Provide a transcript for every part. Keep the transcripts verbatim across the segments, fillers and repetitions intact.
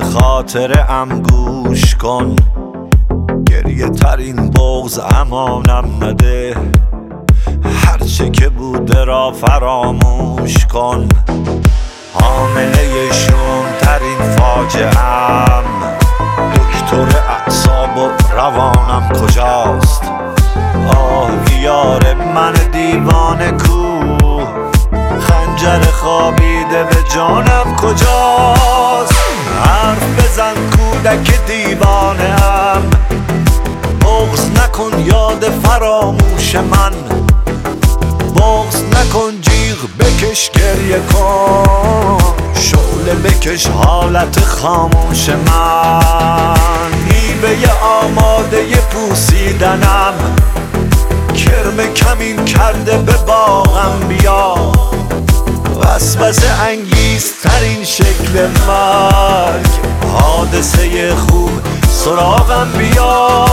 خاطره ام گوش کن، گریه ترین بغض امانم نده، هرچه که بوده را فراموش کن. حامله شوم ترین فاجعه ام، دکتر اعصاب و روانم کجاست؟ آه یار من دیوانه کو، خنجر خوابیده به جانم کجاست؟ حرف بزن کودک دیوانه ام، بغض نکن یاد فراموش من، بغض نکن جیغ بکش گریه کن، شعله بکش حالت خاموش من. میوه آماده پوسیدنم، کرم کمین کرده به باغم بیا، وسوسه انگیزترین شکل مرگ، حادثه خوب سراغم بیا.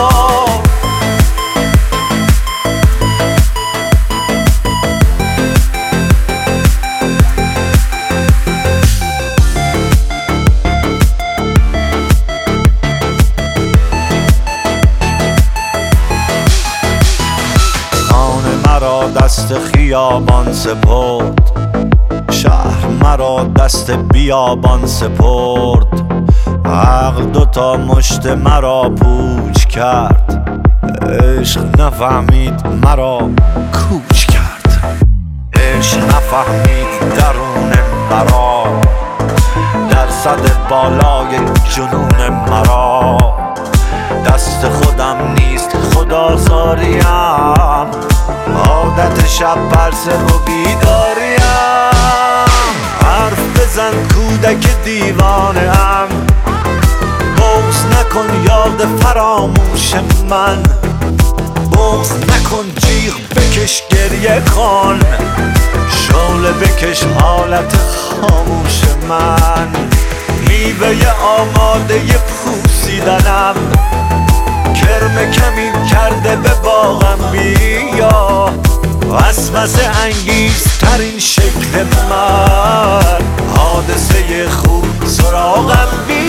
مرا دست خیابان سپرد، شهر مرا دست بیابان سپرد، عقل دوتا مشت مرا پوچ کرد، عشق نفهمید مرا کوچ کرد، عشق نفهمید درون مرا، درصد بالای جنون مرا، دست خودم نیست خدازاریم، عادت شب پرسه و بیداریم. حرف بزن کودک دیوانه ام، بغض نکن یاد فراموش من، بغض نکن جیغ بکش گریه کن، شعله بکش حالت خاموش من. میوه آماده پوسیدنم، کرم کمین کرده به باغم بیا، وسوسه انگیزترین شکل من، حادثه خوب سراغم بیا.